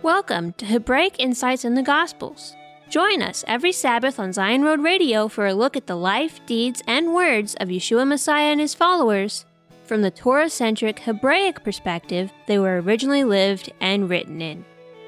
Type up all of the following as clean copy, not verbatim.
Welcome to Hebraic Insights in the Gospels. Join us every Sabbath on Zion Road Radio for a look at the life, deeds, and words of Yeshua Messiah and his followers from the Torah-centric Hebraic perspective they were originally lived and written in.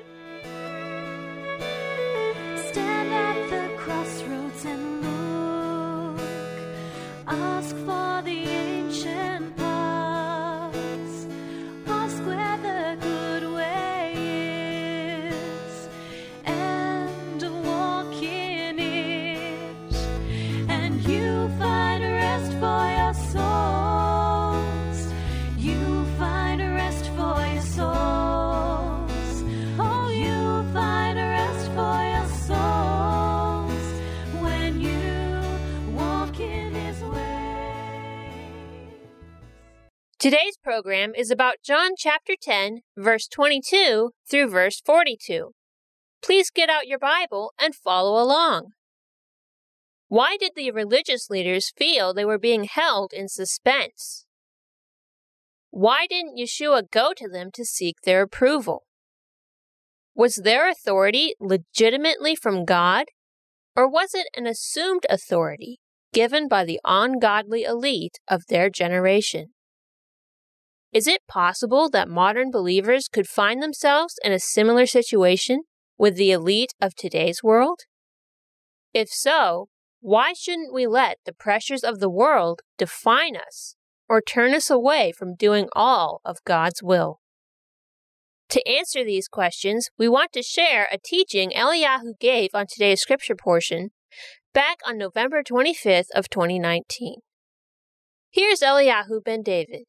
Stand at the crossroads and look. Ask for the ancient paths. Ask where the good way is, and walk in it. And you find rest for your souls. You find rest for your souls. Oh, you find rest for your souls when you walk in his way. Today's program is about John chapter 10, verse 22 through verse 42. Please get out your Bible and follow along. Why did the religious leaders feel they were being held in suspense? Why didn't Yeshua go to them to seek their approval? Was their authority legitimately from God, or was it an assumed authority given by the ungodly elite of their generation? Is it possible that modern believers could find themselves in a similar situation with the elite of today's world? If so, why shouldn't we let the pressures of the world define us or turn us away from doing all of God's will? To answer these questions, we want to share a teaching Eliyahu gave on today's scripture portion back on November 25th of 2019. Here's Eliyahu ben David.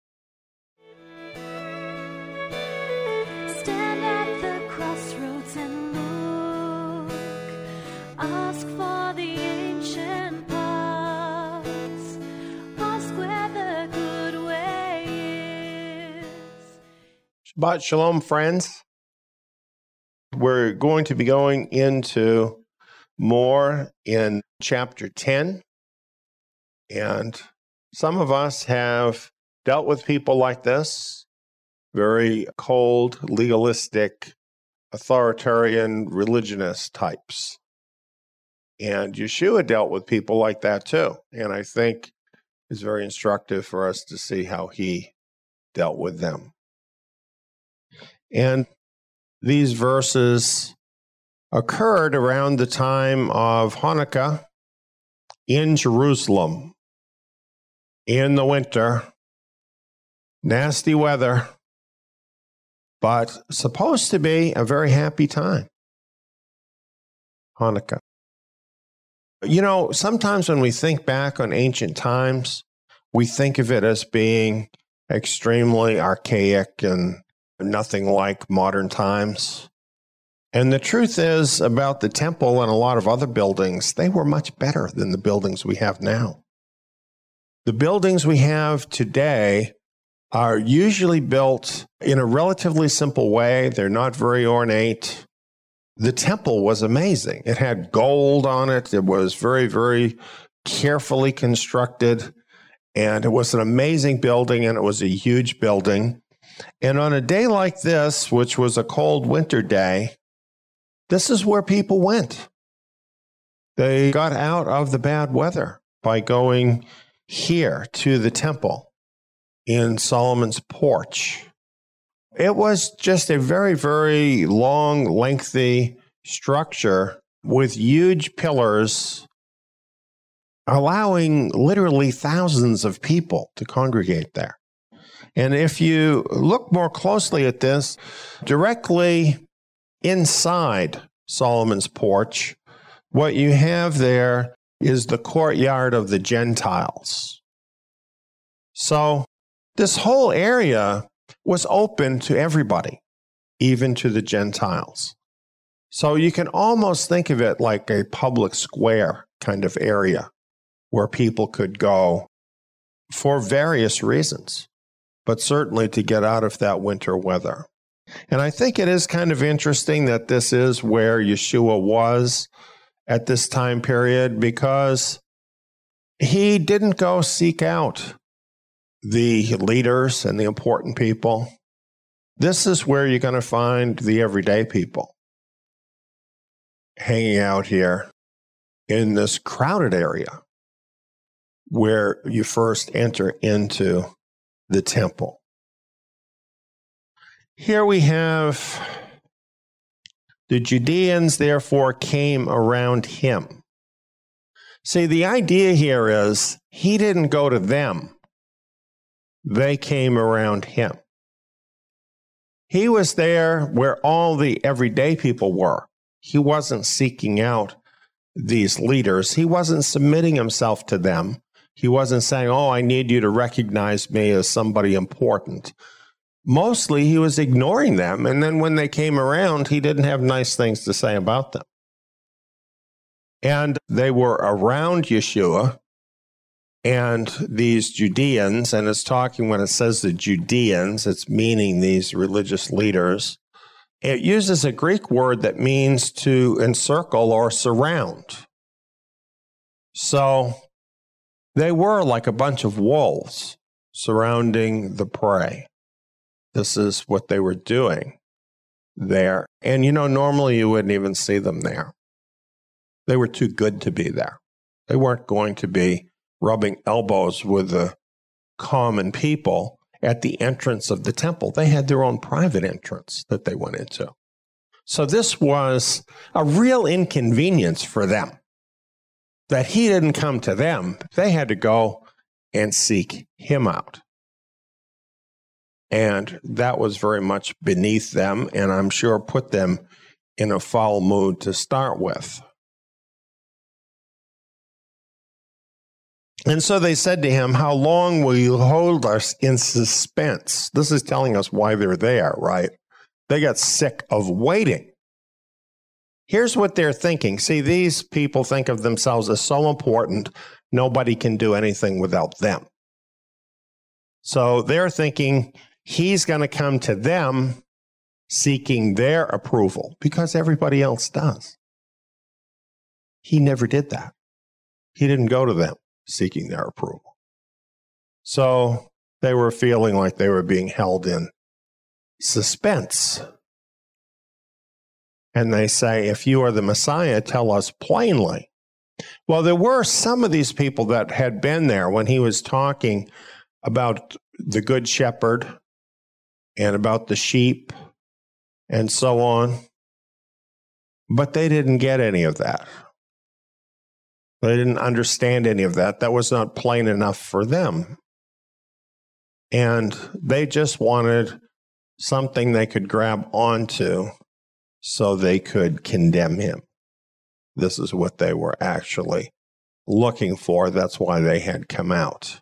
Stand at the crossroads and look. Ask for the ancient paths. Ask where the good way is. Shabbat Shalom, friends. We're going to be going into more in chapter 10. And some of us have dealt with people like this, very cold, legalistic, authoritarian, religionist types. And Yeshua dealt with people like that too. And I think it's very instructive for us to see how he dealt with them. And these verses occurred around the time of Hanukkah in Jerusalem in the winter. Nasty weather, but supposed to be a very happy time. Hanukkah. You know, sometimes when we think back on ancient times, we think of it as being extremely archaic and nothing like modern times. And the truth is about the temple and a lot of other buildings, they were much better than the buildings we have now. The buildings we have today are usually built in a relatively simple way. They're not very ornate. The temple was amazing. It had gold on it. It was very, very carefully constructed. And it was an amazing building, and it was a huge building. And on a day like this, which was a cold winter day, this is where people went. They got out of the bad weather by going here to the temple in Solomon's porch. It was just a very, very long, lengthy structure with huge pillars, allowing literally thousands of people to congregate there. And if you look more closely at this, directly inside Solomon's porch, what you have there is the courtyard of the Gentiles. So this whole area was open to everybody, even to the Gentiles. So you can almost think of it like a public square kind of area where people could go for various reasons, but certainly to get out of that winter weather. And I think it is kind of interesting that this is where Yeshua was at this time period, because he didn't go seek out the leaders and the important people. This is where you're going to find the everyday people hanging out here in this crowded area where you first enter into the temple. Here we have the Judeans, therefore, came around him. See, the idea here is he didn't go to them. They came around him. He was there where all the everyday people were. He wasn't seeking out these leaders. He wasn't submitting himself to them. He wasn't saying, oh, I need you to recognize me as somebody important. Mostly he was ignoring them. And then when they came around, he didn't have nice things to say about them. And they were around Yeshua and these Judeans, and it's talking when it says the Judeans, it's meaning these religious leaders. It uses a Greek word that means to encircle or surround. So they were like a bunch of wolves surrounding the prey. This is what they were doing there. And, normally you wouldn't even see them there. They were too good to be there. They weren't going to be rubbing elbows with the common people at the entrance of the temple. They had their own private entrance that they went into. So this was a real inconvenience for them, that he didn't come to them. They had to go and seek him out. And that was very much beneath them, and I'm sure put them in a foul mood to start with. And so they said to him, how long will you hold us in suspense? This is telling us why they're there, right? They got sick of waiting. Here's what they're thinking. See, these people think of themselves as so important, nobody can do anything without them. So they're thinking he's going to come to them seeking their approval because everybody else does. He never did that. He didn't go to them seeking their approval. So they were feeling like they were being held in suspense. And they say, if you are the Messiah, tell us plainly. Well, there were some of these people that had been there when he was talking about the Good Shepherd and about the sheep and so on. But they didn't get any of that. They didn't understand any of that. That was not plain enough for them. And they just wanted something they could grab onto so they could condemn him. This is what they were actually looking for. That's why they had come out.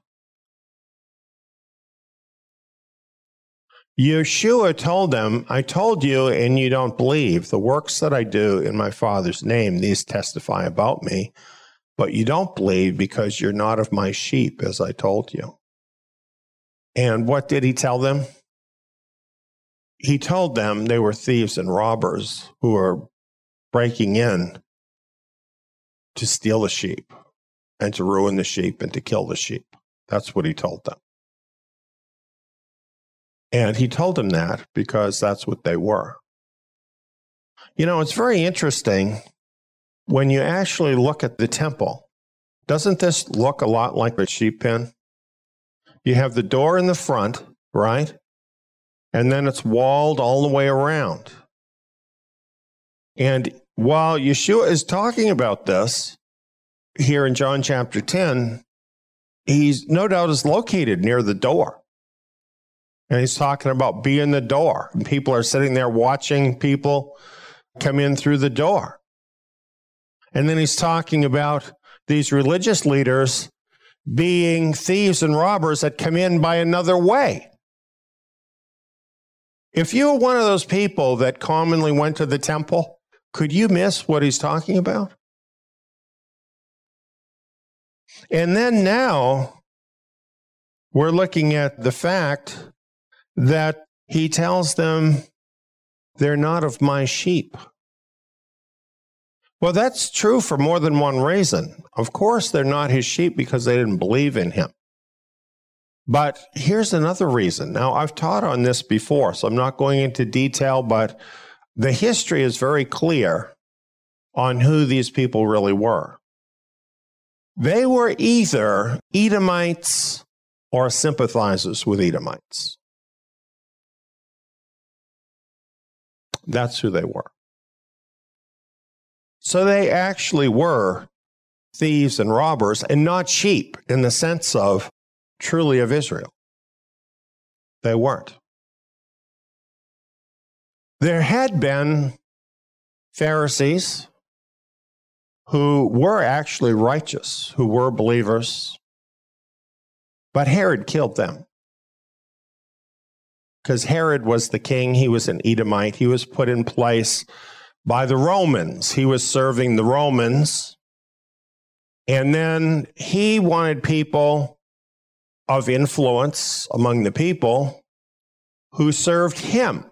Yeshua told them, I told you and you don't believe. The works that I do in my Father's name, these testify about me. But you don't believe because you're not of my sheep, as I told you. And what did he tell them? He told them they were thieves and robbers who were breaking in to steal the sheep and to ruin the sheep and to kill the sheep. That's what he told them. And he told them that because that's what they were. It's very interesting. When you actually look at the temple, doesn't this look a lot like a sheep pen? You have the door in the front, right? And then it's walled all the way around. And while Yeshua is talking about this here in John chapter 10, he's no doubt is located near the door. And he's talking about being the door. And people are sitting there watching people come in through the door. And then he's talking about these religious leaders being thieves and robbers that come in by another way. If you were one of those people that commonly went to the temple, could you miss what he's talking about? And then now we're looking at the fact that he tells them they're not of my sheep. Well, that's true for more than one reason. Of course, they're not his sheep because they didn't believe in him. But here's another reason. Now, I've taught on this before, so I'm not going into detail, but the history is very clear on who these people really were. They were either Edomites or sympathizers with Edomites. That's who they were. So they actually were thieves and robbers, and not sheep in the sense of truly of Israel. They weren't. There had been Pharisees who were actually righteous, who were believers, but Herod killed them. Because Herod was the king, he was an Edomite, he was put in place by the Romans. He was serving the Romans, and then he wanted people of influence among the people who served him.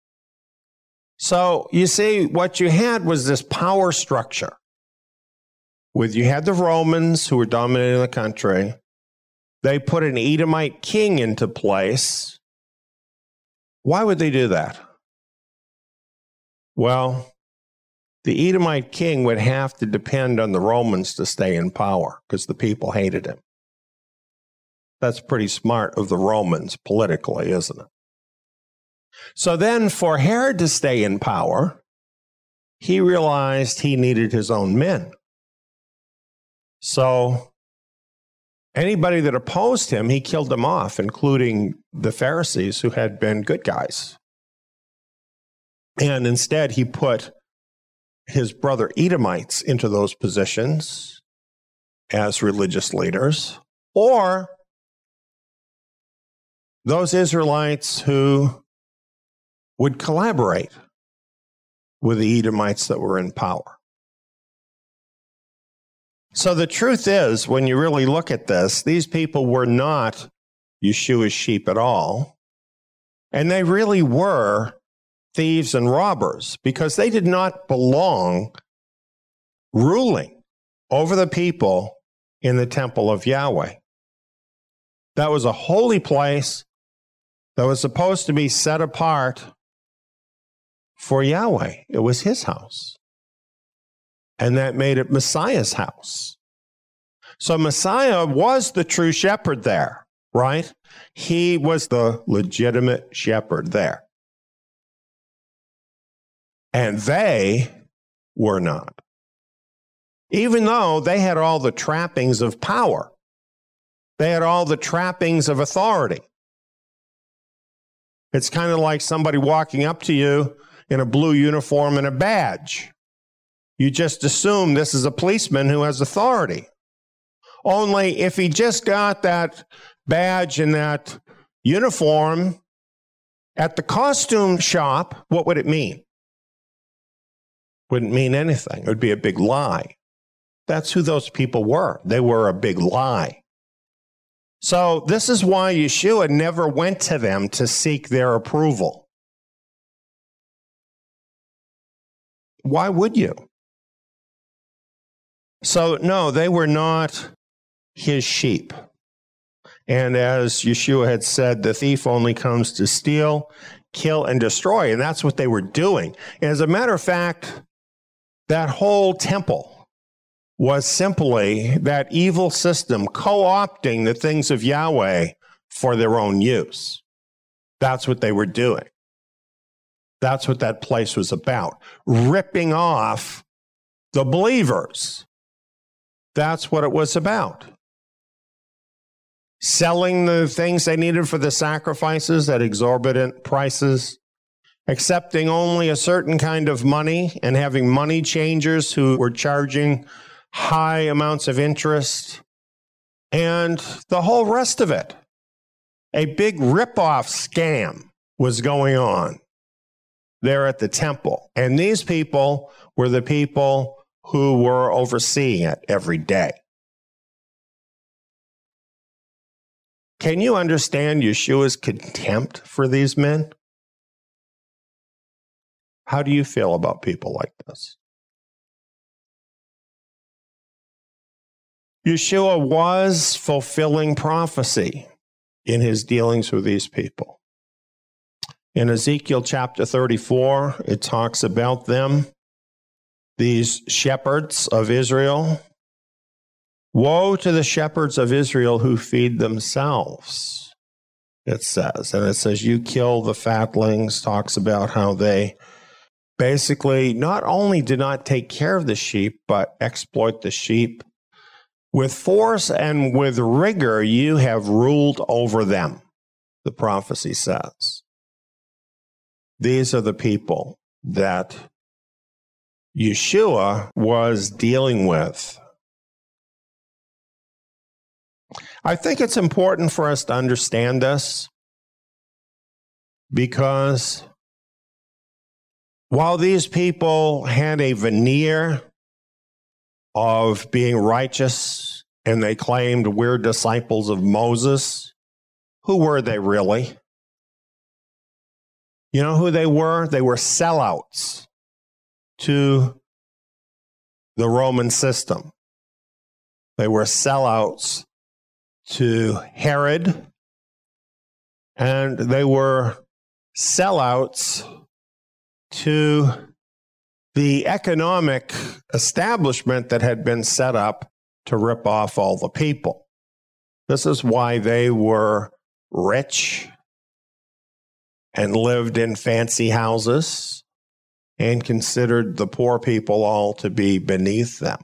So you see, what you had was this power structure. You had the Romans who were dominating the country. They put an Edomite king into place. Why would they do that? Well, the Edomite king would have to depend on the Romans to stay in power because the people hated him. That's pretty smart of the Romans politically, isn't it? So then for Herod to stay in power, he realized he needed his own men. So anybody that opposed him, he killed them off, including the Pharisees who had been good guys. And instead, he put his brother Edomites into those positions as religious leaders, or those Israelites who would collaborate with the Edomites that were in power. So the truth is, when you really look at this, these people were not Yeshua's sheep at all, and they really were thieves and robbers because they did not belong ruling over the people in the temple of Yahweh. That was a holy place that was supposed to be set apart for Yahweh. It was his house. And that made it Messiah's house. So Messiah was the true shepherd there, right? He was the legitimate shepherd there. And they were not. Even though they had all the trappings of power, they had all the trappings of authority. It's kind of like somebody walking up to you in a blue uniform and a badge. You just assume this is a policeman who has authority. Only if he just got that badge and that uniform at the costume shop, what would it mean? Wouldn't mean anything. It would be a big lie. That's who those people were. They were a big lie. So this is why Yeshua never went to them to seek their approval. Why would you? So no, they were not his sheep. And as Yeshua had said, the thief only comes to steal, kill, and destroy. And that's what they were doing. And as a matter of fact, that whole temple was simply that evil system co-opting the things of Yahweh for their own use. That's what they were doing. That's what that place was about. Ripping off the believers. That's what it was about. Selling the things they needed for the sacrifices at exorbitant prices, accepting only a certain kind of money and having money changers who were charging high amounts of interest, and the whole rest of it. A big rip-off scam was going on there at the temple. And these people were the people who were overseeing it every day. Can you understand Yeshua's contempt for these men? How do you feel about people like this? Yeshua was fulfilling prophecy. in his dealings with these people. In Ezekiel chapter 34, it talks about them, these shepherds of Israel. Woe to the shepherds of Israel who feed themselves, it says. And it says, you kill the fatlings, talks about how they basically not only do not take care of the sheep, but exploit the sheep. With force and with rigor, you have ruled over them, the prophecy says. These are the people that Yeshua was dealing with. I think it's important for us to understand this because while these people had a veneer of being righteous and they claimed we're disciples of Moses, who were they really? You know who they were? They were sellouts to the Roman system. They were sellouts to Herod, and they were sellouts to the economic establishment that had been set up to rip off all the people. This is why they were rich and lived in fancy houses and considered the poor people all to be beneath them.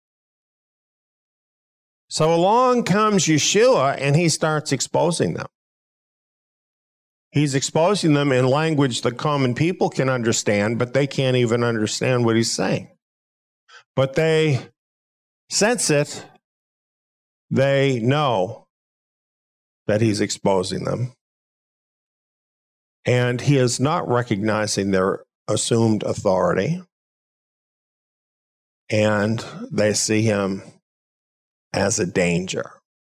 So along comes Yeshua, and he starts exposing them. He's exposing them in language that common people can understand, but they can't even understand what he's saying. But they sense it. They know that he's exposing them. And he is not recognizing their assumed authority. And they see him as a danger.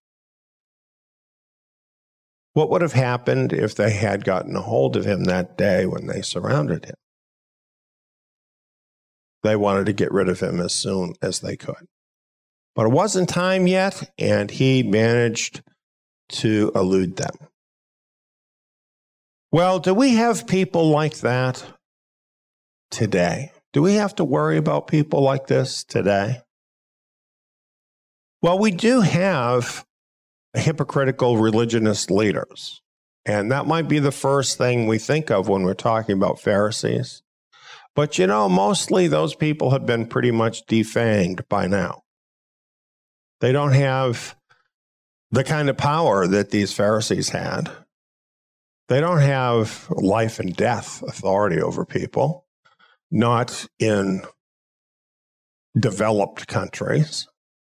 What would have happened if they had gotten a hold of him that day when they surrounded him? They wanted to get rid of him as soon as they could. But it wasn't time yet, and he managed to elude them. Well, do we have people like that today? Do we have to worry about people like this today? Well, we do have hypocritical religionist leaders, and that might be the first thing we think of when we're talking about Pharisees. But you know, mostly those people have been pretty much defanged by now. They don't have the kind of power that these Pharisees had. They don't have life and death authority over people, not in developed countries.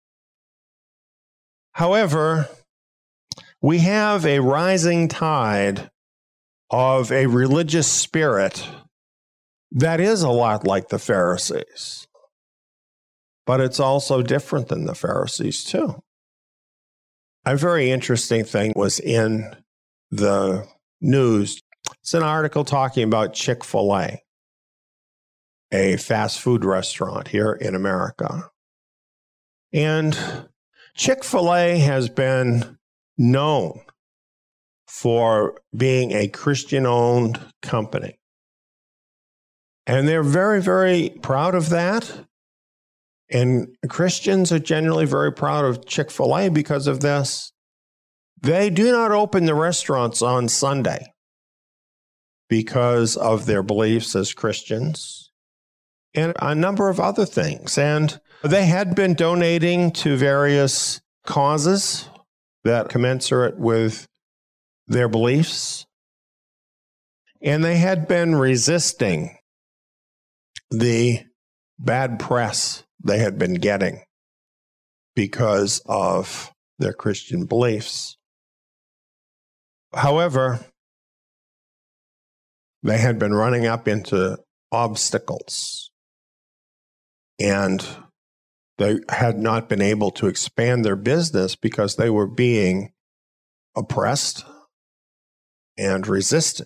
However, we have a rising tide of a religious spirit that is a lot like the Pharisees. But it's also different than the Pharisees, too. A very interesting thing was in the news. It's an article talking about Chick-fil-A, a fast food restaurant here in America. And Chick-fil-A has been known for being a Christian-owned company. And they're very, very proud of that. And Christians are generally very proud of Chick-fil-A because of this. They do not open the restaurants on Sunday because of their beliefs as Christians and a number of other things. And they had been donating to various causes that commensurate with their beliefs. And they had been resisting the bad press they had been getting because of their Christian beliefs. However, they had been running up into obstacles, and they had not been able to expand their business because they were being oppressed and resisted.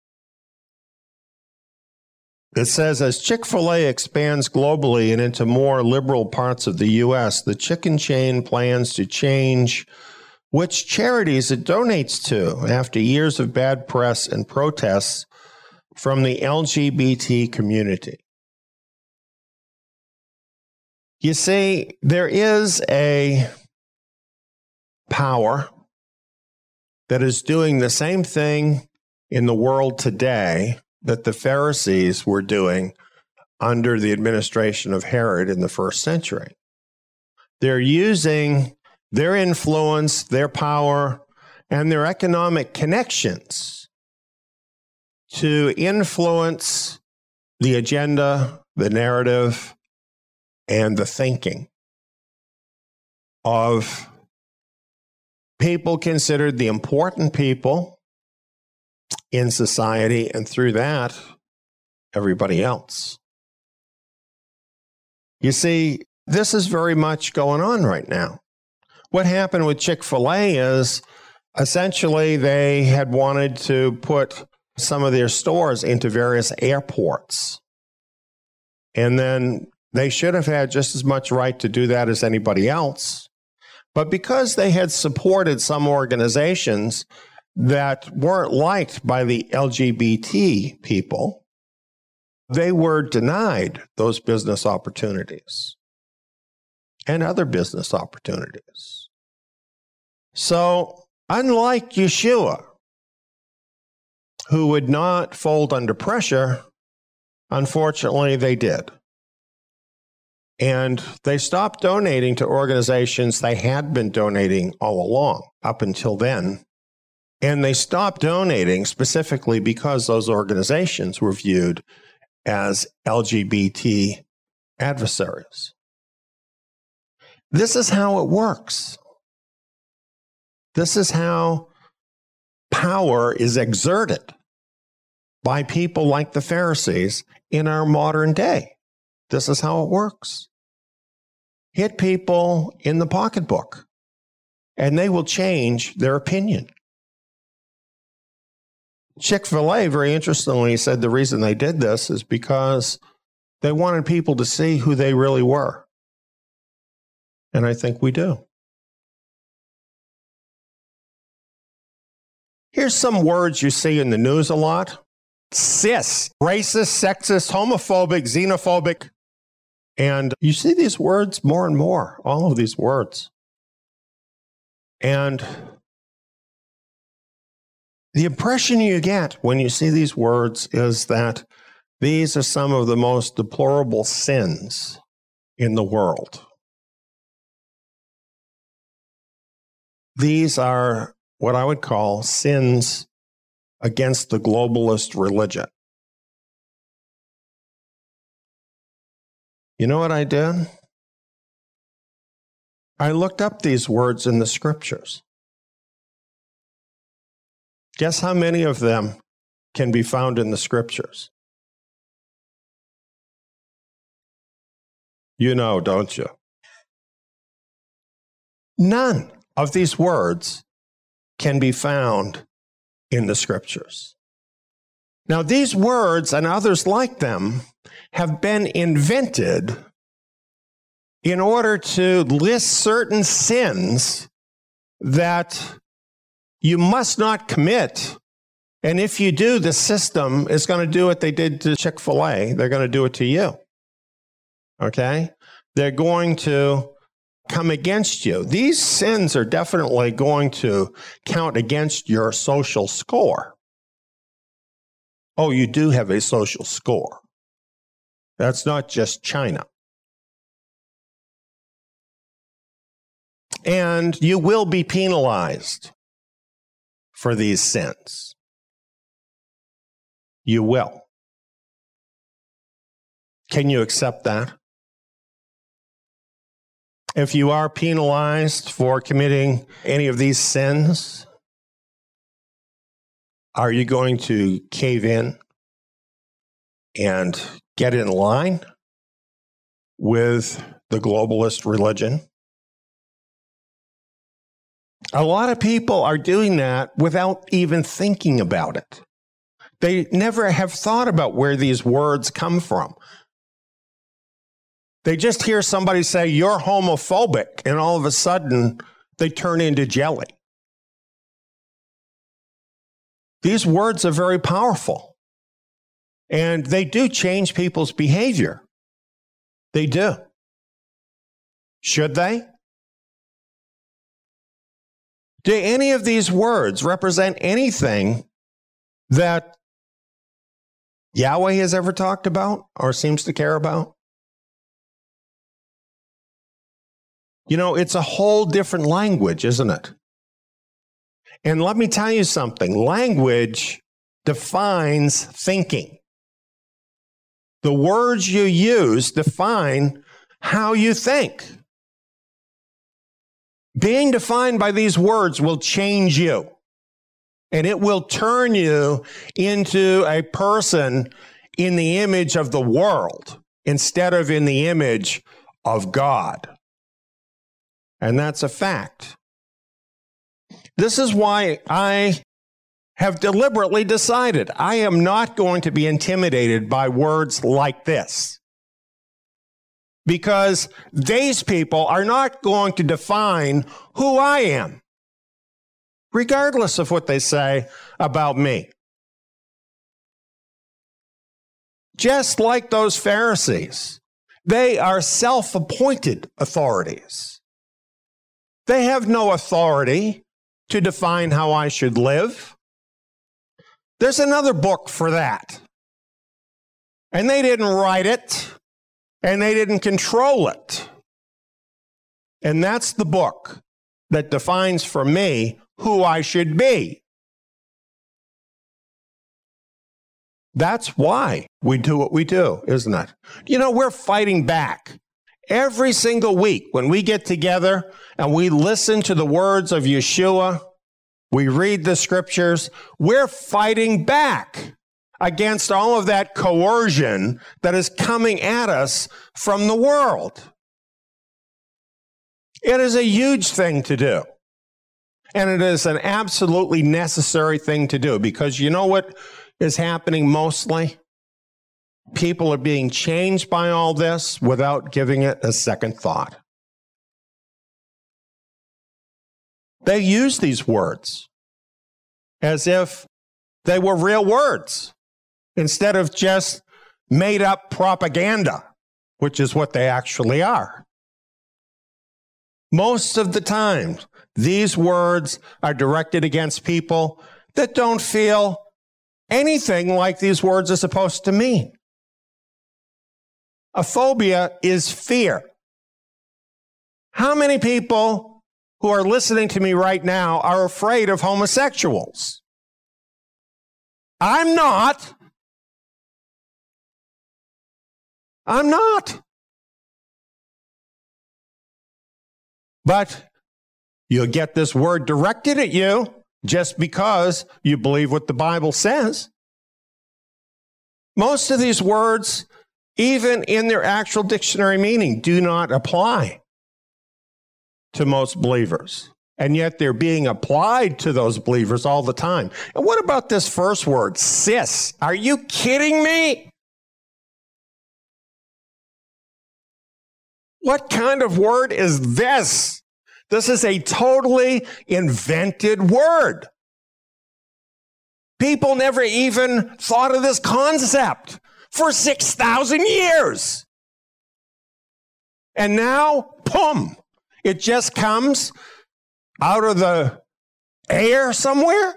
It says, as Chick-fil-A expands globally and into more liberal parts of the U.S., the chicken chain plans to change which charities it donates to after years of bad press and protests from the LGBT community. You see, there is a power that is doing the same thing in the world today that the Pharisees were doing under the administration of Herod in the first century. They're using their influence, their power, and their economic connections to influence the agenda, the narrative, and the thinking of people considered the important people in society, and through that, everybody else. You see, this is very much going on right now. What happened with Chick-fil-A is essentially they had wanted to put some of their stores into various airports. And then they should have had just as much right to do that as anybody else. But because they had supported some organizations that weren't liked by the LGBT people, they were denied those business opportunities and other business opportunities. So, unlike Yeshua, who would not fold under pressure, unfortunately they did. And they stopped donating to organizations they had been donating all along, up until then. And they stopped donating specifically because those organizations were viewed as LGBT adversaries. This is how it works. This is how power is exerted by people like the Pharisees in our modern day. This is how it works. Hit people in the pocketbook, and they will change their opinion. Chick-fil-A, very interestingly, said the reason they did this is because they wanted people to see who they really were. And I think we do. Here's some words you see in the news a lot. Cis, racist, sexist, homophobic, xenophobic. And you see these words more and more, all of these words. And the impression you get when you see these words is that these are some of the most deplorable sins in the world. These are what I would call sins against the globalist religion. You know what I did? I looked up these words in the scriptures. Guess how many of them can be found in the scriptures? You know, don't you? None of these words can be found in the scriptures. Now, these words and others like them have been invented in order to list certain sins that you must not commit. And if you do, the system is going to do what they did to Chick-fil-A. They're going to do it to you. Okay? They're going to come against you. These sins are definitely going to count against your social score. Oh, you do have a social score. That's not just China. And you will be penalized for these sins. You will. Can you accept that? If you are penalized for committing any of these sins, are you going to cave in and get in line with the globalist religion? A lot of people are doing that without even thinking about it. They never have thought about where these words come from. They just hear somebody say, "You're homophobic," and all of a sudden they turn into jelly. These words are very powerful. And they do change people's behavior. They do. Should they? Do any of these words represent anything that Yahweh has ever talked about or seems to care about? You know, it's a whole different language, isn't it? And let me tell you something. Language defines thinking. The words you use define how you think. Being defined by these words will change you. And it will turn you into a person in the image of the world instead of in the image of God. And that's a fact. This is why I have deliberately decided I am not going to be intimidated by words like this. Because these people are not going to define who I am, regardless of what they say about me. Just like those Pharisees, they are self-appointed authorities. They have no authority to define how I should live. There's another book for that. And they didn't write it, and they didn't control it. And that's the book that defines for me who I should be. That's why we do what we do, isn't it? You know, we're fighting back. Every single week when we get together and we listen to the words of Yeshua, we read the scriptures, we're fighting back against all of that coercion that is coming at us from the world. It is a huge thing to do. And it is an absolutely necessary thing to do because you know what is happening mostly? People are being changed by all this without giving it a second thought. They use these words as if they were real words instead of just made up propaganda, which is what they actually are. Most of the time, these words are directed against people that don't feel anything like these words are supposed to mean. A phobia is fear. How many people who are listening to me right now are afraid of homosexuals? I'm not. I'm not. But you'll get this word directed at you just because you believe what the Bible says. Most of these words, even in their actual dictionary meaning, do not apply to most believers. And yet they're being applied to those believers all the time. And what about this first word, cis? Are you kidding me? What kind of word is this? This is a totally invented word. People never even thought of this concept for 6,000 years. And now, boom, it just comes out of the air somewhere?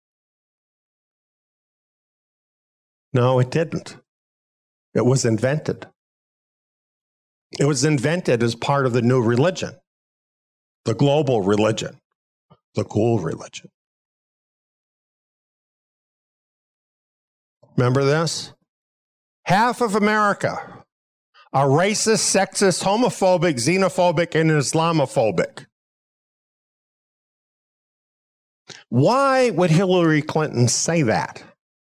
No, it didn't. It was invented. It was invented as part of the new religion, the global religion, the cool religion. Remember this? Half of America are racist, sexist, homophobic, xenophobic, and Islamophobic. Why would Hillary Clinton say that?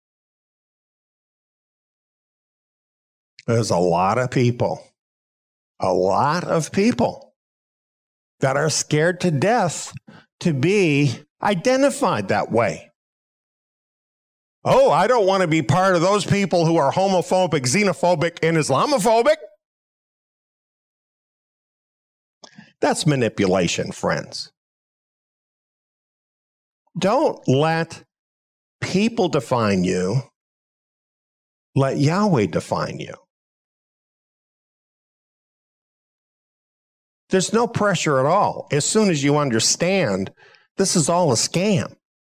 There's a lot of people that are scared to death to be identified that way. Oh, I don't want to be part of those people who are homophobic, xenophobic, and Islamophobic. That's manipulation, friends. Don't let people define you. Let Yahweh define you. There's no pressure at all. As soon as you understand this is all a scam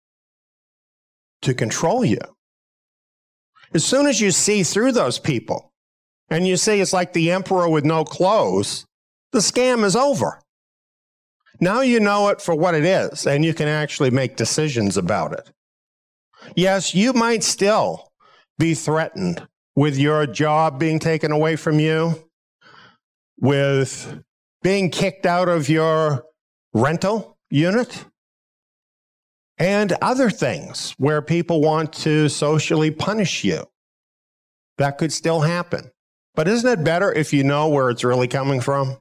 to control you. As soon as you see through those people and you see it's like the emperor with no clothes, the scam is over. Now you know it for what it is, and you can actually make decisions about it. Yes, you might still be threatened with your job being taken away from you, with being kicked out of your rental unit, and other things where people want to socially punish you. That could still happen. But isn't it better if you know where it's really coming from?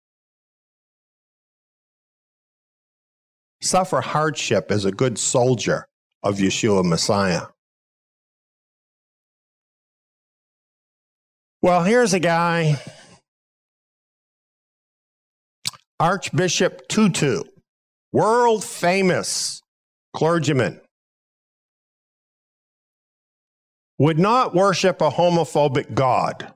Suffer hardship as a good soldier of Yeshua Messiah. Well, here's a guy, Archbishop Tutu, world famous clergyman, would not worship a homophobic God.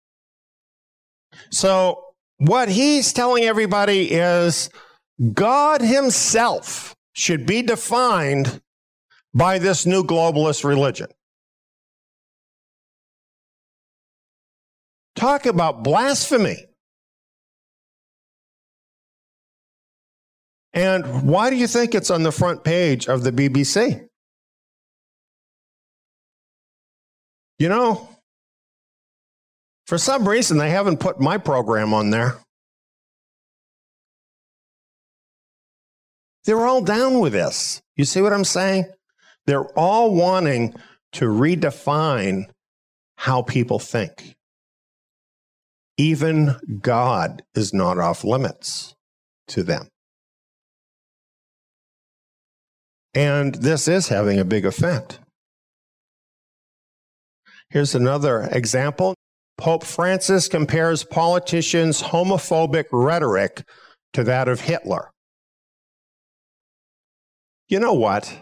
So what he's telling everybody is God himself should be defined by this new globalist religion. Talk about blasphemy. And why do you think it's on the front page of the BBC? You know, for some reason, they haven't put my program on there. They're all down with this. You see what I'm saying? They're all wanting to redefine how people think. Even God is not off limits to them. And this is having a big effect. Here's another example. Pope Francis compares politicians' homophobic rhetoric to that of Hitler. You know what?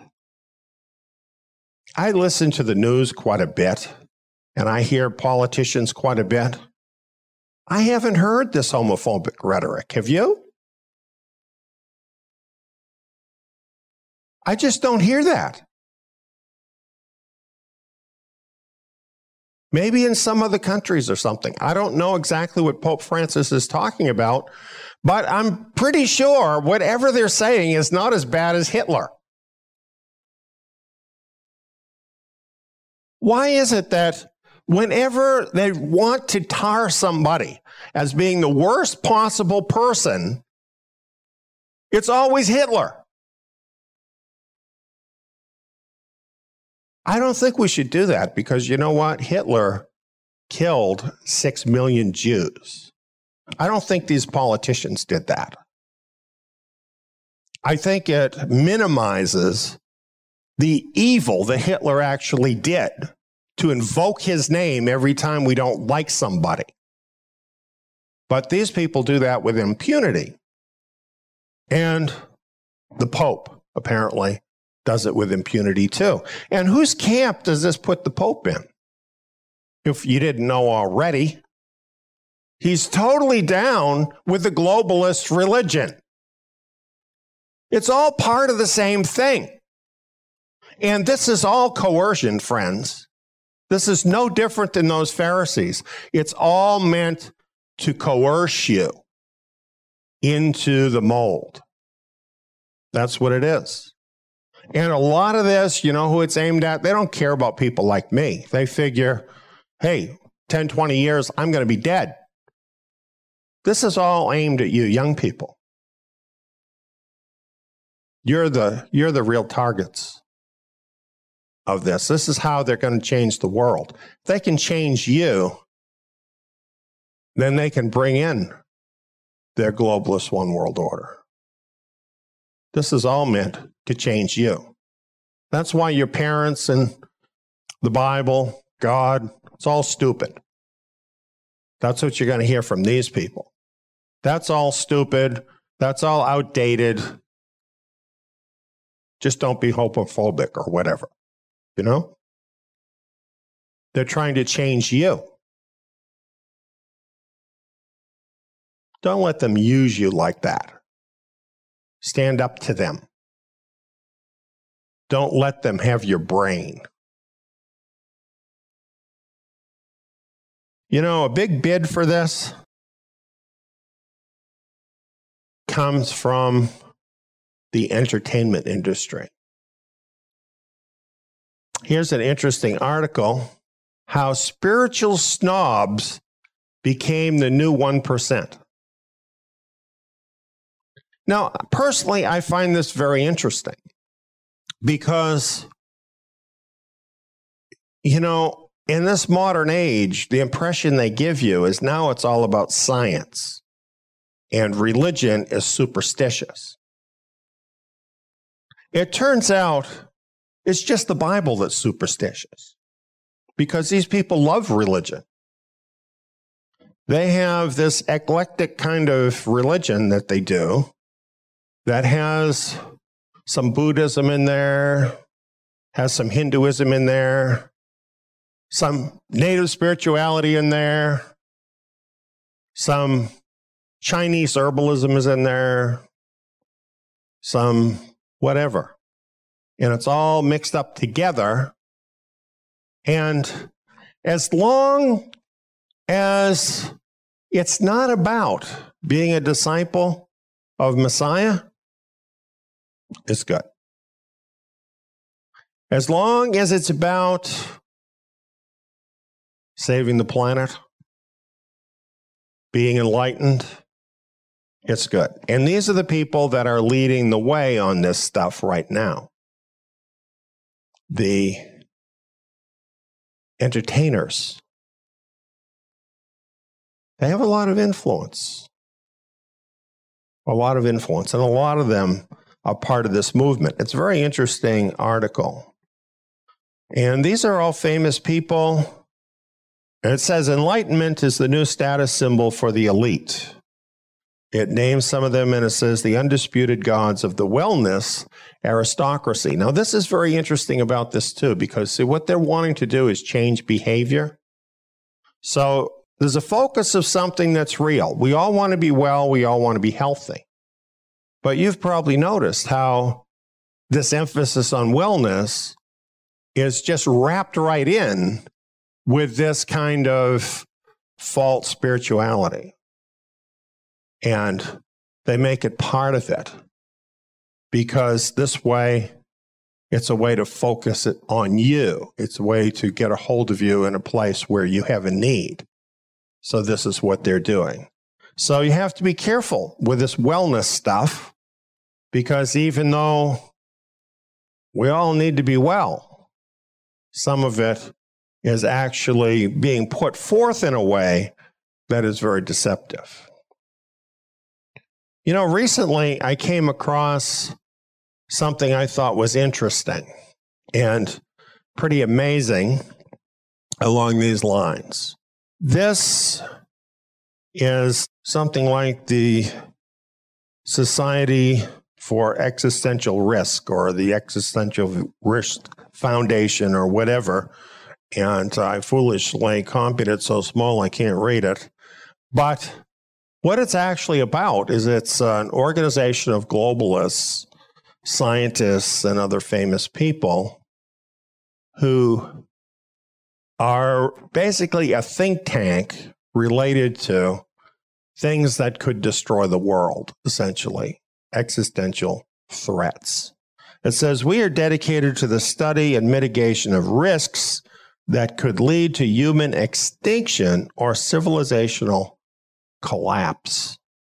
I listen to the news quite a bit, and I hear politicians quite a bit. I haven't heard this homophobic rhetoric. Have you? I just don't hear that. Maybe in some other countries or something. I don't know exactly what Pope Francis is talking about, but I'm pretty sure whatever they're saying is not as bad as Hitler. Why is it that whenever they want to tar somebody as being the worst possible person, it's always Hitler? I don't think we should do that because you know what? Hitler killed 6 million Jews. I don't think these politicians did that. I think it minimizes the evil that Hitler actually did to invoke his name every time we don't like somebody. But these people do that with impunity. And the Pope, apparently, does it with impunity too. And whose camp does this put the Pope in? If you didn't know already, he's totally down with the globalist religion. It's all part of the same thing. And this is all coercion, friends. This is no different than those Pharisees. It's all meant to coerce you into the mold. That's what it is. And a lot of this, you know who it's aimed at? They don't care about people like me. They figure, hey, 10, 20 years, I'm going to be dead. This is all aimed at you, young people. You're the real targets of this. This is how they're going to change the world. If they can change you, then they can bring in their globalist one world order. This is all meant to change you. That's why your parents and the Bible, God, it's all stupid. That's what you're going to hear from these people. That's all stupid. That's all outdated. Just don't be homophobic or whatever. you know? They're trying to change you. Don't let them use you like that. Stand up to them. Don't let them have your brain. You know, a big bid for this comes from the entertainment industry. Here's an interesting article, how spiritual snobs became the new 1%. Now, personally, I find this very interesting because, you know, in this modern age, the impression they give you is now it's all about science and religion is superstitious. It turns out it's just the Bible that's superstitious because these people love religion. They have this eclectic kind of religion that they do that has some Buddhism in there, has some Hinduism in there, some native spirituality in there, some Chinese herbalism is in there, some whatever. And it's all mixed up together. And as long as it's not about being a disciple of Messiah, it's good. As long as it's about saving the planet, being enlightened, it's good. And these are the people that are leading the way on this stuff right now. The entertainers. They have a lot of influence. A lot of influence. And a lot of them are part of this movement. It's a very interesting article. And these are all famous people. And it says enlightenment is the new status symbol for the elite. It names some of them and it says the undisputed gods of the wellness aristocracy. Now, this is very interesting about this too, because see, what they're wanting to do is change behavior. So there's a focus of something that's real. We all want to be well. We all want to be healthy. But you've probably noticed how this emphasis on wellness is just wrapped right in with this kind of false spirituality. And they make it part of it because this way, it's a way to focus it on you. It's a way to get a hold of you in a place where you have a need. So this is what they're doing. So you have to be careful with this wellness stuff because even though we all need to be well, some of it is actually being put forth in a way that is very deceptive. You know, recently I came across something I thought was interesting and pretty amazing along these lines. This is something like the Society for Existential Risk or the Existential Risk Foundation or whatever. And I foolishly copied it so small I can't read it. But what it's actually about is it's an organization of globalists, scientists, and other famous people who are basically a think tank related to things that could destroy the world, essentially, existential threats. It says, we are dedicated to the study and mitigation of risks that could lead to human extinction or civilizational collapse.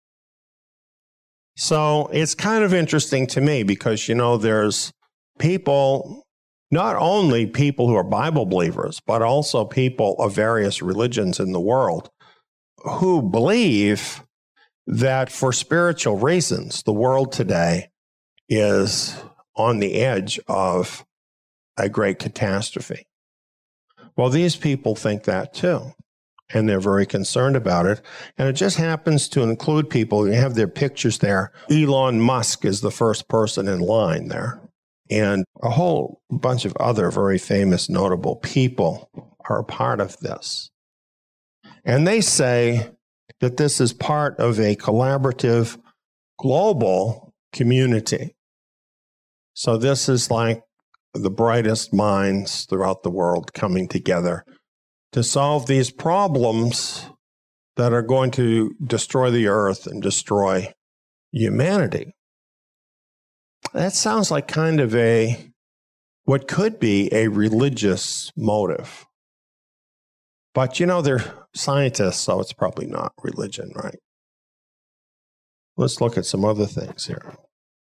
So it's kind of interesting to me because, you know, there's people, not only people who are Bible believers, but also people of various religions in the world who believe that for spiritual reasons, the world today is on the edge of a great catastrophe. Well, these people think that too. And they're very concerned about it. And it just happens to include people, you have their pictures there. Elon Musk is the first person in line there. and a whole bunch of other very famous, notable people are a part of this. And they say that this is part of a collaborative global community. So this is like the brightest minds throughout the world coming together to solve these problems that are going to destroy the earth and destroy humanity. That sounds like kind of what could be a religious motive. But they're scientists, so it's probably not religion, right? Let's look at some other things here.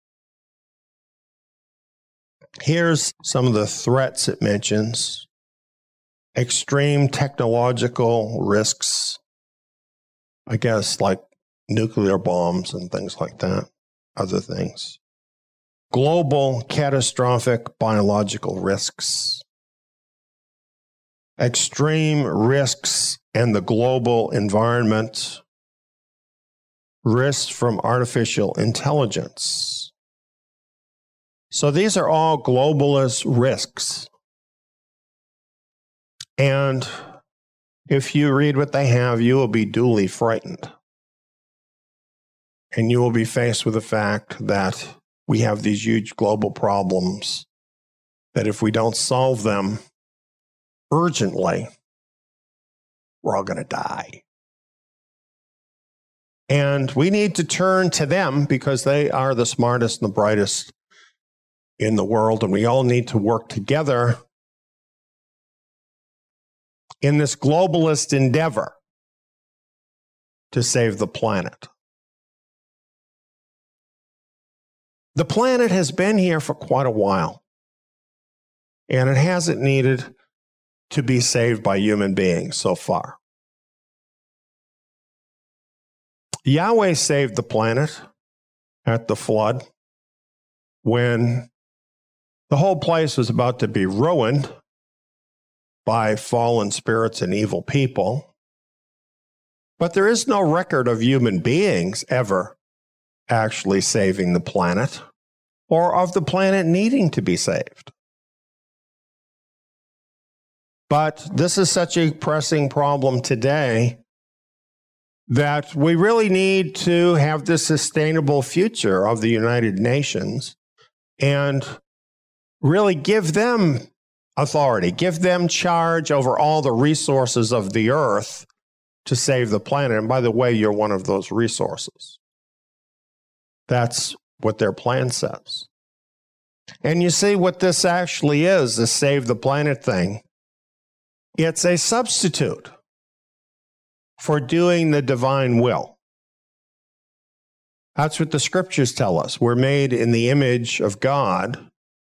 Here's some of the threats it mentions. Extreme technological risks, I guess like nuclear bombs and things like that, other things. Global catastrophic biological risks. Extreme risks in the global environment. Risks from artificial intelligence. So these are all globalist risks. And if you read what they have, you will be duly frightened. And you will be faced with the fact that we have these huge global problems that if we don't solve them urgently, we're all going to die. And we need to turn to them because they are the smartest and the brightest in the world, and we all need to work together in this globalist endeavor to save the planet. The planet has been here for quite a while, and it hasn't needed to be saved by human beings so far. Yahweh saved the planet at the flood when the whole place was about to be ruined by fallen spirits and evil people. But there is no record of human beings ever actually saving the planet or of the planet needing to be saved. But this is such a pressing problem today that we really need to have the sustainable future of the United Nations and really give them authority, give them charge over all the resources of the earth to save the planet. And by the way, you're one of those resources. That's what their plan says. And you see what this actually is, the save the planet thing. It's a substitute for doing the divine will. That's what the scriptures tell us. We're made in the image of God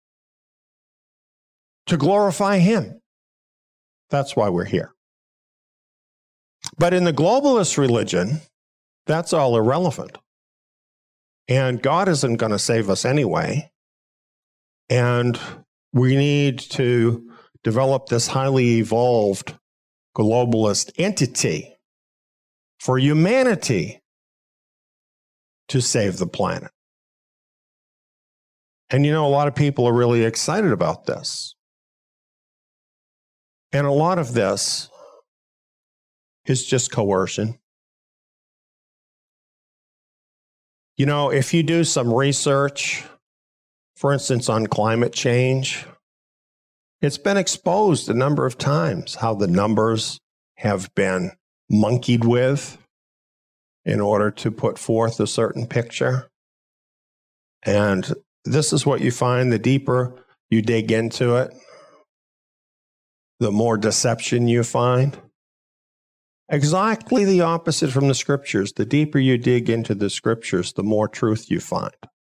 to glorify Him. That's why we're here. But in the globalist religion, that's all irrelevant. And God isn't going to save us anyway. And we need to develop this highly evolved globalist entity for humanity to save the planet. And a lot of people are really excited about this. And a lot of this is just coercion. If you do some research, for instance, on climate change, it's been exposed a number of times how the numbers have been monkeyed with in order to put forth a certain picture. And this is what you find the deeper you dig into it, the more deception you find. Exactly the opposite from the scriptures. The deeper you dig into the scriptures, the more truth you find.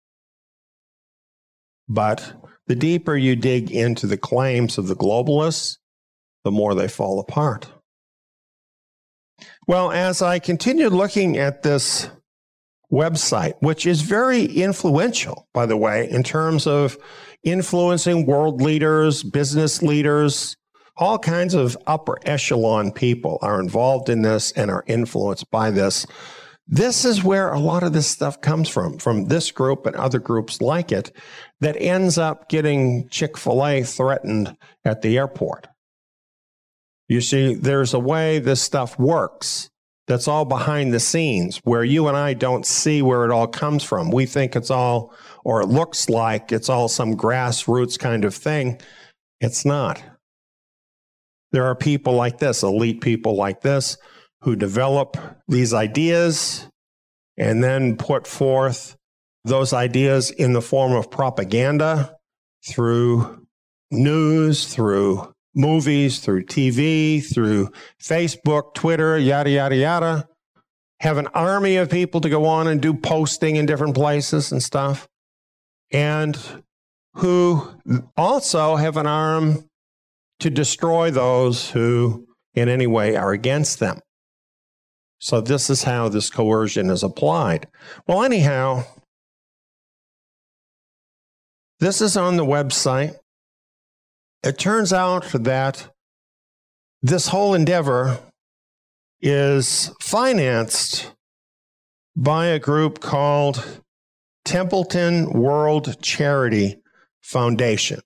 But the deeper you dig into the claims of the globalists, the more they fall apart. Well, as I continued looking at this website, which is very influential, by the way, in terms of influencing world leaders, business leaders, all kinds of upper echelon people are involved in this and are influenced by this. This is where a lot of this stuff comes from this group and other groups like it, that ends up getting Chick-fil-A threatened at the airport. You see, there's a way this stuff works that's all behind the scenes, where you and I don't see where it all comes from. We think it's all, or it looks like it's all some grassroots kind of thing. It's not. There are people like this, elite people like this, who develop these ideas and then put forth those ideas in the form of propaganda through news, through movies, through TV, through Facebook, Twitter, yada, yada, yada. Have an army of people to go on and do posting in different places and stuff. And who also have an arm to destroy those who in any way are against them. So this is how this coercion is applied. Well, anyhow, this is on the website. It turns out that this whole endeavor is financed by a group called Templeton World Charity Foundation.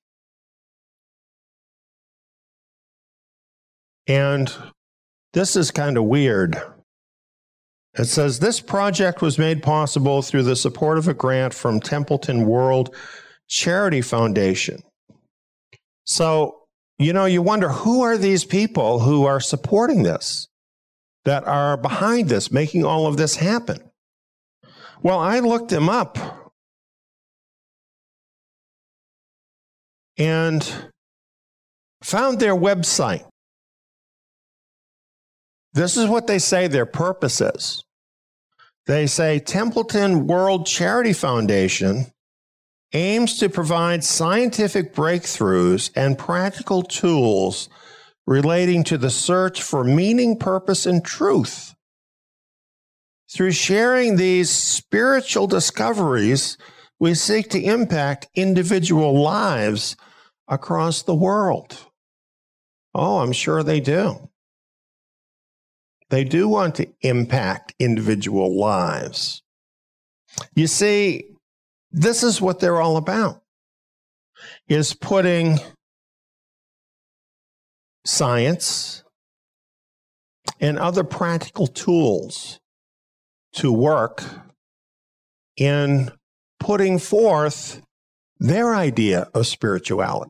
And this is kind of weird. It says, this project was made possible through the support of a grant from Templeton World Charity Foundation. So, you wonder, who are these people who are supporting this, that are behind this, making all of this happen? Well, I looked them up and found their website. This is what they say their purpose is. They say Templeton World Charity Foundation aims to provide scientific breakthroughs and practical tools relating to the search for meaning, purpose, and truth. Through sharing these spiritual discoveries, we seek to impact individual lives across the world. Oh, I'm sure they do. They do want to impact individual lives. You see, this is what they're all about, is putting science and other practical tools to work in putting forth their idea of spirituality.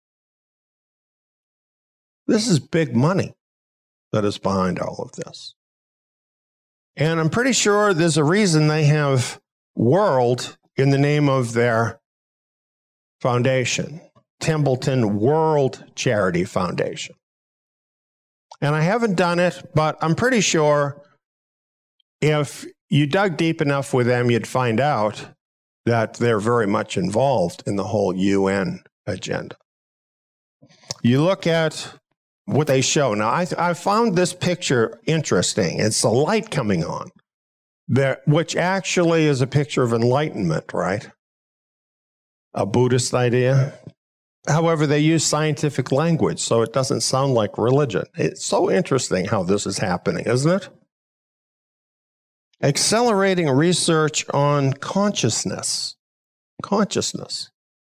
This is big money that is behind all of this. And I'm pretty sure there's a reason they have world in the name of their foundation, Templeton World Charity Foundation. And I haven't done it, but I'm pretty sure if you dug deep enough with them, you'd find out that they're very much involved in the whole UN agenda. You look at what they show. Now, I found this picture interesting. It's the light coming on, which actually is a picture of enlightenment, right? A Buddhist idea. However, they use scientific language, so it doesn't sound like religion. It's so interesting how this is happening, isn't it? Accelerating research on consciousness. Consciousness.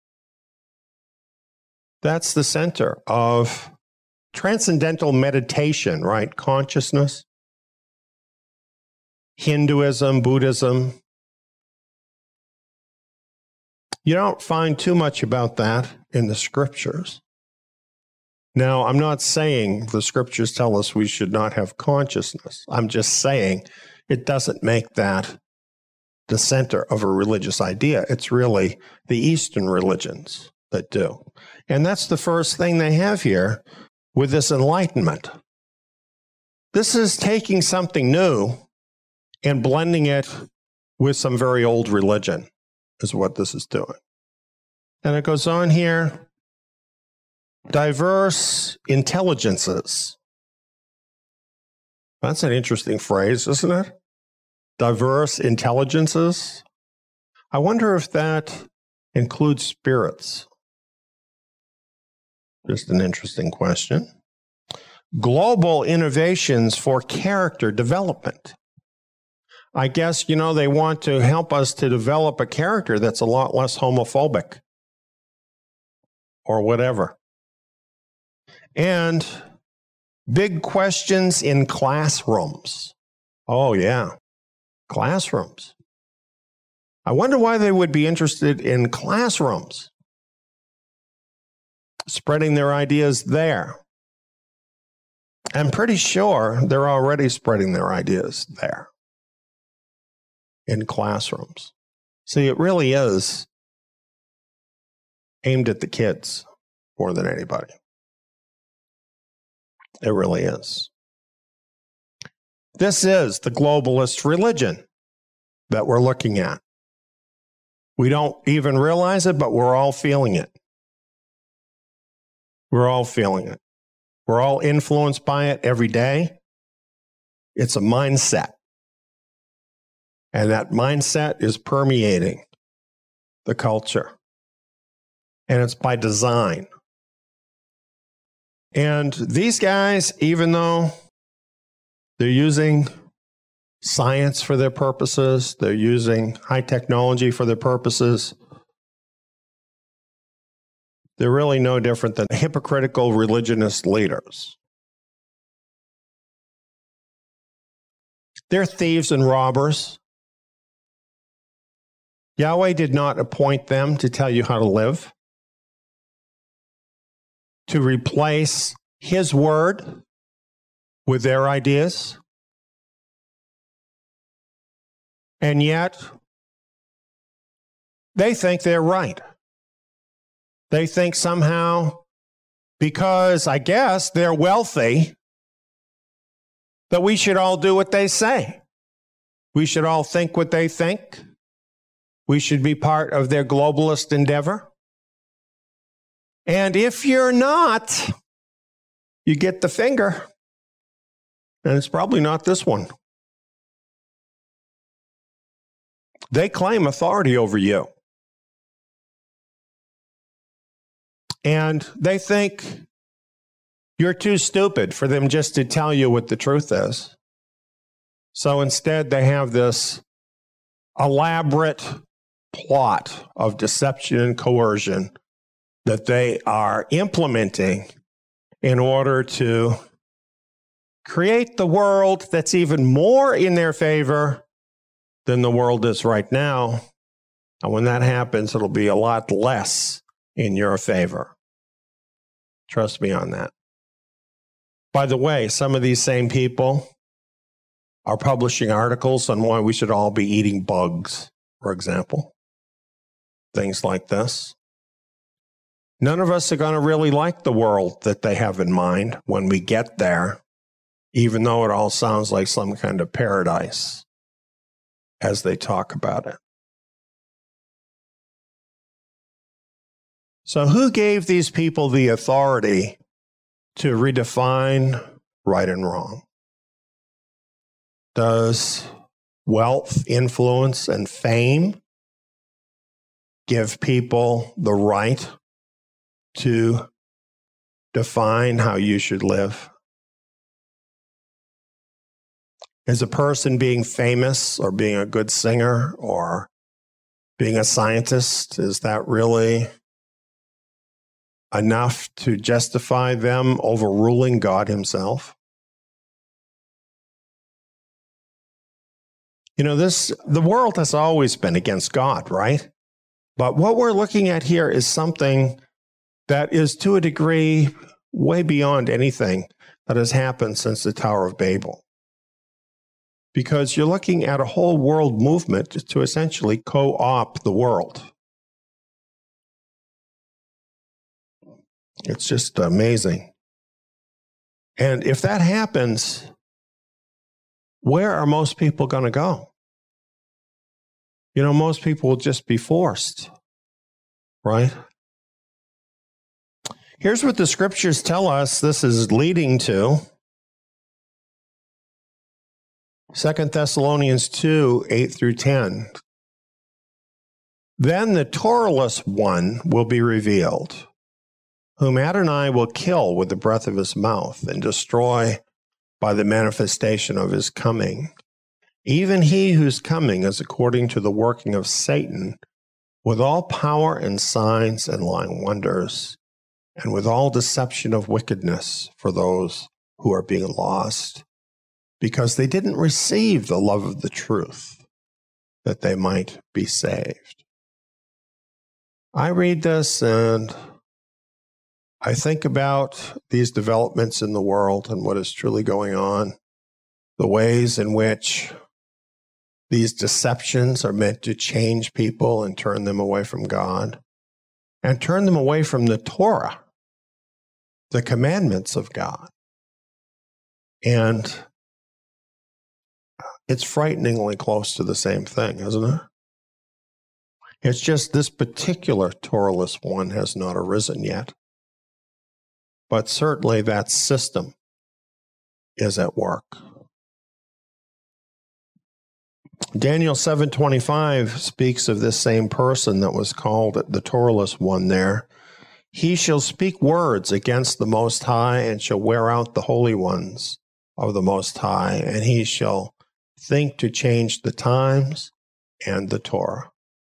That's the center of transcendental meditation, right? Consciousness. Hinduism, Buddhism. You don't find too much about that in the scriptures. Now, I'm not saying the scriptures tell us we should not have consciousness. I'm just saying it doesn't make that the center of a religious idea. It's really the Eastern religions that do. And that's the first thing they have here with this enlightenment. This is taking something new and blending it with some very old religion, is what this is doing. And it goes on here, diverse intelligences. That's an interesting phrase, isn't it? Diverse intelligences. I wonder if that includes spirits. Just an interesting question. Global innovations for character development. I guess, they want to help us to develop a character that's a lot less homophobic or whatever. And big questions in classrooms. Oh, yeah, classrooms. I wonder why they would be interested in classrooms, spreading their ideas there. I'm pretty sure they're already spreading their ideas there in classrooms. See, it really is aimed at the kids more than anybody. It really is. This is the globalist religion that we're looking at. We don't even realize it, but we're all feeling it. We're all feeling it. We're all influenced by it every day. It's a mindset. And that mindset is permeating the culture. And it's by design. And these guys, even though they're using science for their purposes, they're using high technology for their purposes, they're really no different than hypocritical religionist leaders. They're thieves and robbers. Yahweh did not appoint them to tell you how to live, to replace His word with their ideas. And yet, they think they're right. They think somehow, because I guess they're wealthy, that we should all do what they say. We should all think what they think. We should be part of their globalist endeavor. And if you're not, you get the finger. And it's probably not this one. They claim authority over you. And they think you're too stupid for them just to tell you what the truth is. So instead, they have this elaborate plot of deception and coercion that they are implementing in order to create the world that's even more in their favor than the world is right now. And when that happens, it'll be a lot less in your favor. Trust me on that. By the way, some of these same people are publishing articles on why we should all be eating bugs, for example. Things like this. None of us are going to really like the world that they have in mind when we get there, even though it all sounds like some kind of paradise as they talk about it. So who gave these people the authority to redefine right and wrong? Does wealth, influence, and fame give people the right to define how you should live? Is a person being famous or being a good singer or being a scientist, is that really enough to justify them overruling God Himself? The world has always been against God, right? But what we're looking at here is something that is, to a degree, way beyond anything that has happened since the Tower of Babel. Because you're looking at a whole world movement to essentially co-opt the world. It's just amazing. And if that happens, where are most people going to go? Most people will just be forced, right? Here's what the scriptures tell us this is leading to. 2 Thessalonians 2, 8 through 10. Then the Torahless one will be revealed, whom Adonai will kill with the breath of his mouth and destroy by the manifestation of his coming. Even he whose coming is according to the working of Satan, with all power and signs and lying wonders, and with all deception of wickedness for those who are being lost, because they didn't receive the love of the truth, that they might be saved. I read this and I think about these developments in the world and what is truly going on, the ways in which these deceptions are meant to change people and turn them away from God and turn them away from the Torah, the commandments of God. And it's frighteningly close to the same thing, isn't it? It's just this particular Torahless one has not arisen yet. But certainly that system is at work. Daniel 7:25 speaks of this same person that was called the Torahless one there. He shall speak words against the Most High and shall wear out the holy ones of the Most High, and he shall think to change the times and the Torah.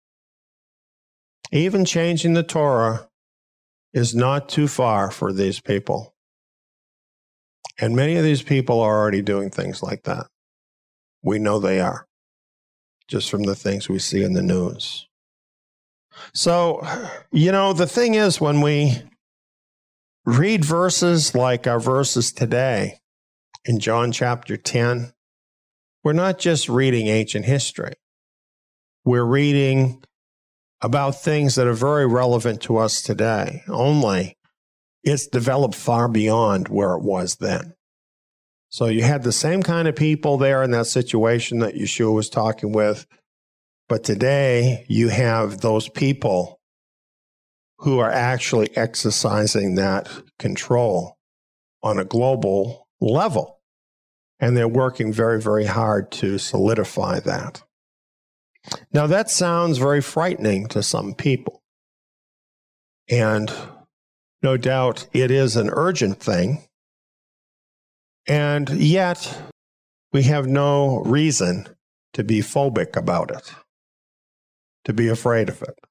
Even changing the Torah is not too far for these people. And many of these people are already doing things like that. We know they are, just from the things we see in the news. So, the thing is, when we read verses like our verses today in John chapter 10, we're not just reading ancient history. We're reading about things that are very relevant to us today, only it's developed far beyond where it was then. So you had the same kind of people there in that situation that Yeshua was talking with, but today you have those people who are actually exercising that control on a global level, and they're working very, very hard to solidify that. Now, that sounds very frightening to some people. And no doubt it is an urgent thing. And yet, we have no reason to be phobic about it, to be afraid of it.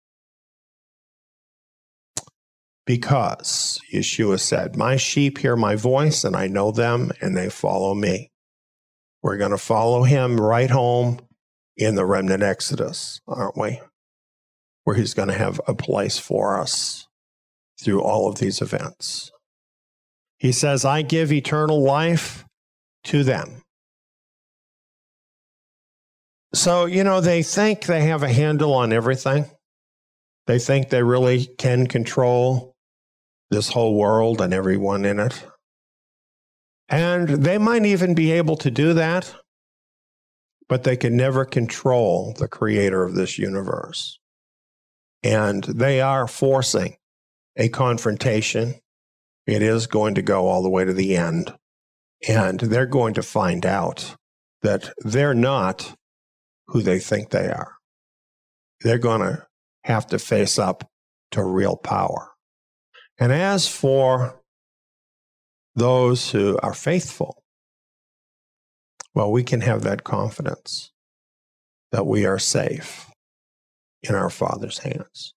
Because Yeshua said, "My sheep hear my voice, and I know them, and they follow me." We're going to follow him right home in the remnant Exodus, aren't we? Where he's going to have a place for us through all of these events. He says, "I give eternal life to them." So, they think they have a handle on everything. They think they really can control this whole world and everyone in it. And they might even be able to do that, but they can never control the creator of this universe. And they are forcing a confrontation. It is going to go all the way to the end. And they're going to find out that they're not who they think they are. They're going to have to face up to real power. And as for those who are faithful, well, we can have that confidence that we are safe in our Father's hands.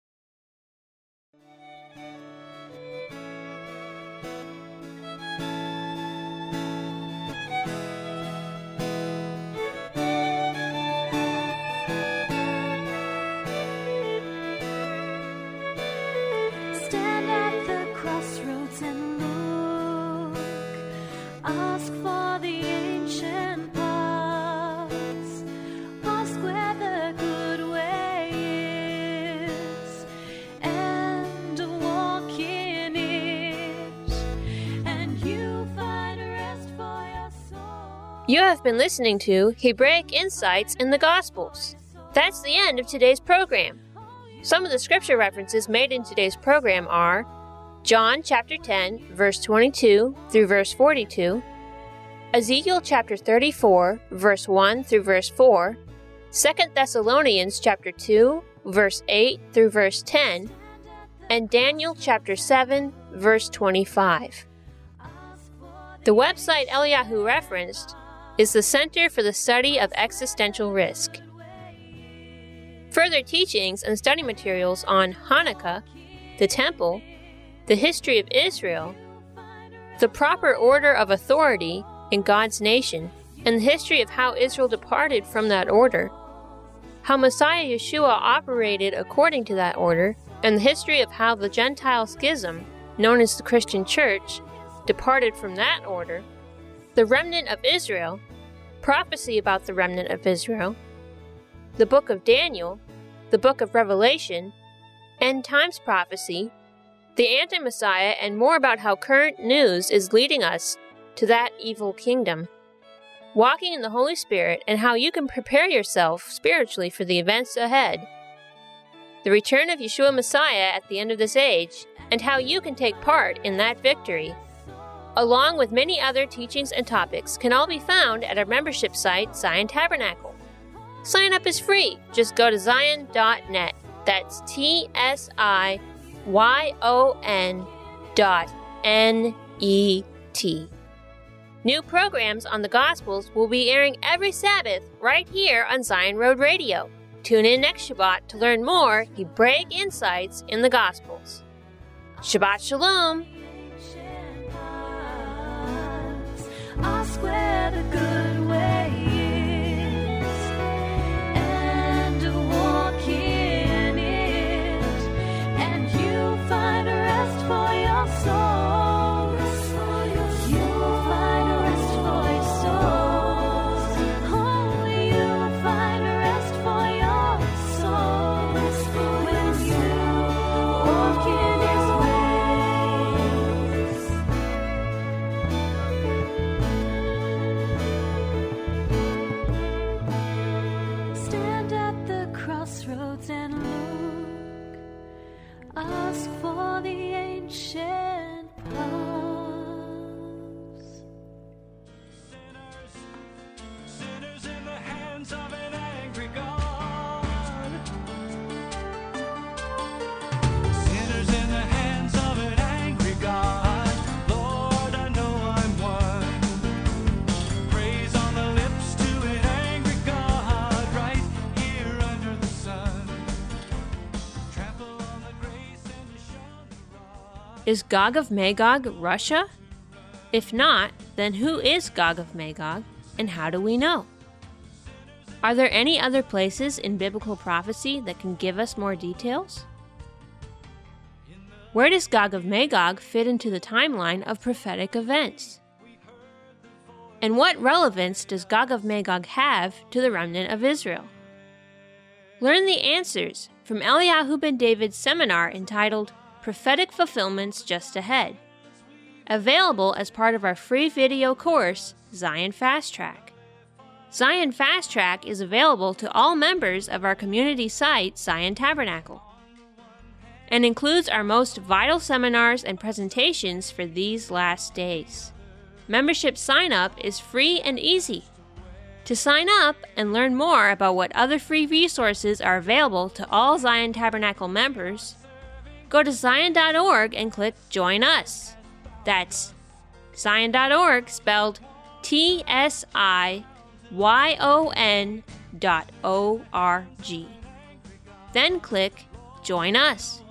Stand at the crossroads and look. Ask for the ancient paths. Ask where the good way is, and walk in it, and you find rest for your soul. You have been listening to Hebraic Insights in the Gospels. That's the end of today's program. Some of the scripture references made in today's program are John chapter 10, verse 22 through verse 42, Ezekiel chapter 34, verse 1 through verse 4, 2 Thessalonians chapter 2, verse 8 through verse 10, and Daniel chapter 7, verse 25. The website Eliyahu referenced is the Center for the Study of Existential Risk. Further teachings and study materials on Hanukkah, the Temple, the history of Israel, the proper order of authority in God's nation, and the history of how Israel departed from that order, how Messiah Yeshua operated according to that order, and the history of how the Gentile schism, known as the Christian Church, departed from that order, the remnant of Israel, prophecy about the remnant of Israel, the book of Daniel, the book of Revelation, end times prophecy, the anti-Messiah, and more about how current news is leading us to that evil kingdom, walking in the Holy Spirit, and how you can prepare yourself spiritually for the events ahead, the return of Yeshua Messiah at the end of this age, and how you can take part in that victory, along with many other teachings and topics, can all be found at our membership site, Zion Tabernacle. Sign up is free. Just go to zion.net. That's TSIYON.NET. New programs on the Gospels will be airing every Sabbath right here on Zion Road Radio. Tune in next Shabbat to learn more Hebraic insights in the Gospels. Shabbat Shalom! Ask where the good way is, and walk in it, and you'll find a rest for your soul. You'll find a rest for your soul. Only you'll find a rest for your soul when you walk in His ways. Stand at the crossroads and look. Ask for the ancient paths. Sinners in the hands of an angry God. Sinners in the hands of an angry God. Lord, I know I'm one. Praise on the lips to an angry God, right here under the sun. Trample on the grace and shun the rod. Is Gog of Magog Russia? If not, then who is Gog of Magog, and how do we know? Are there any other places in biblical prophecy that can give us more details? Where does Gog of Magog fit into the timeline of prophetic events? And what relevance does Gog of Magog have to the remnant of Israel? Learn the answers from Eliyahu ben David's seminar entitled Prophetic Fulfillments Just Ahead, available as part of our free video course, Zion Fast Track. Zion Fast Track is available to all members of our community site, Zion Tabernacle, and includes our most vital seminars and presentations for these last days. Membership sign-up is free and easy. To sign up and learn more about what other free resources are available to all Zion Tabernacle members, go to zion.org and click Join Us. That's zion.org, spelled TSIYON.org. Then click Join Us.